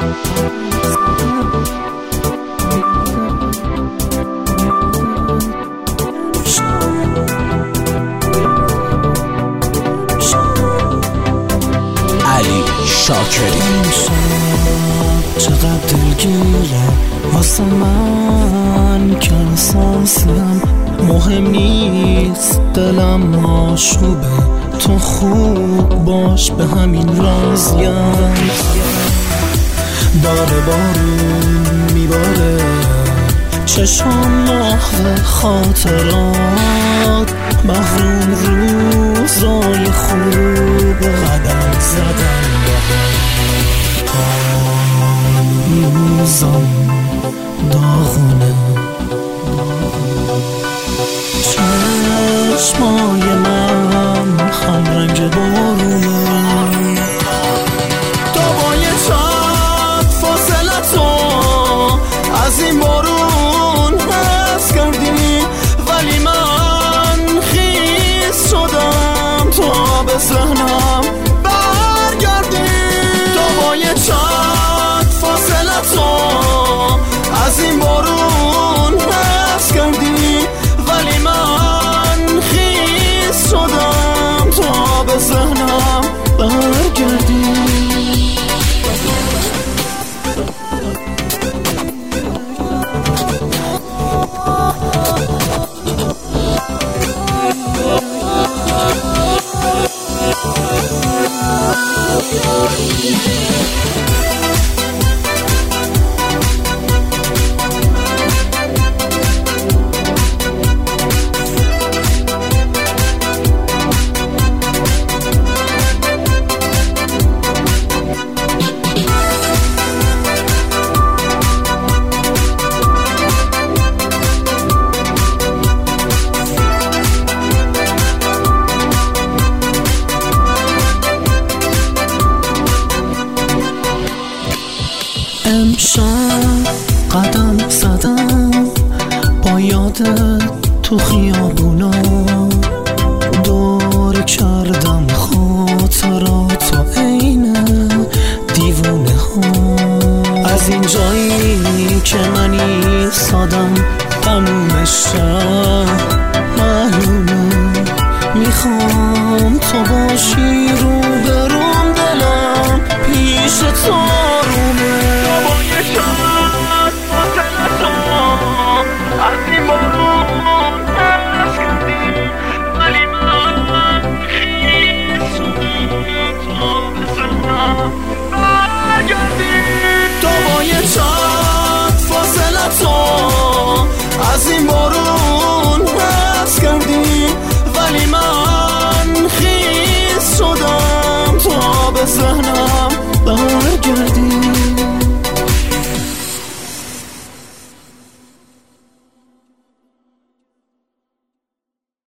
چقدر دلگیره واسه من که احساسم مهم نیست، دلم مشروبه تو خوب باش به همین راضیم. داره بارون میباره چشم محو خاطرات، محروم روزای خوب قدم زدن روزم داغونه. چشمای من هم رنگ بارونه، دوای چند فاصله تو از این بارون حس کردی، ولی من خیس شدم تا به ذهنم برگردی. دوای چند فاصله تو از این بارون حس کردی، ولی من خیس شدم تا به ذهنم برگردی. امشب قدم زدم با یادت تو خیابونا، دور کردم خاطراتو عین دیوونه ها. از این جایی که من ایستادم تموم شب معلومه، میخوام تو باشی رو بروم، دلم پیش تو رومه. از این بارون حس کردی، ولی من خیس شدم تا به ذهنم برگردی. دوای چند فاصله تو از این بارون حس کردی، ولی من خیس شدم تا به ذهنم